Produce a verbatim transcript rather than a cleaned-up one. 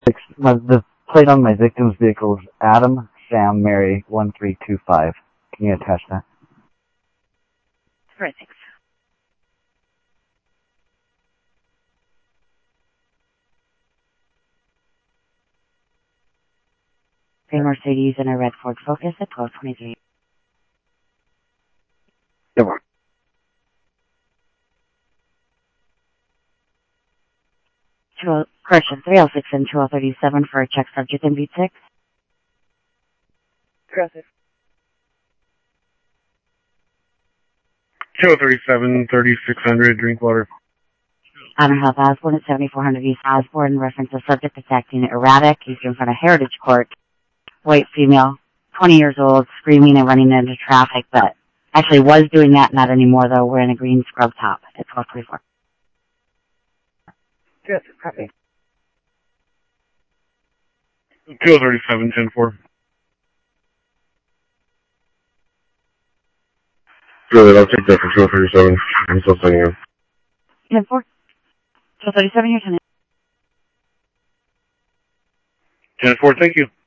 My, the plate on my victim's vehicle is Adam Sam Mary one three two five. Can you attach that? Right, thanks. A Mercedes and a red Ford Focus at twelve twenty-three. Good one. Correction, three oh six and two oh thirty-seven for a check subject in beat six. Aggressive. two thirty-seven, thirty-six hundred, drink water. Honor Health Osborne at seventy-four hundred East Osborne. Reference a subject that's acting erratic. He's in front of Heritage Court. White female, twenty years old, screaming and running into traffic, but actually was doing that, not anymore though. Wearing a green scrub top at twelve twenty-four. Yes, copy. two thirty-seven, ten four. Good, I'll take that for two thirty-seven. I'm still sending you. ten four. two thirty-seven, here's ten. ten four, thank you.